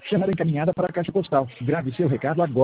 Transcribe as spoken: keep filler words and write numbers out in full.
chamada encaminhada para a caixa postal. Grave seu recado agora.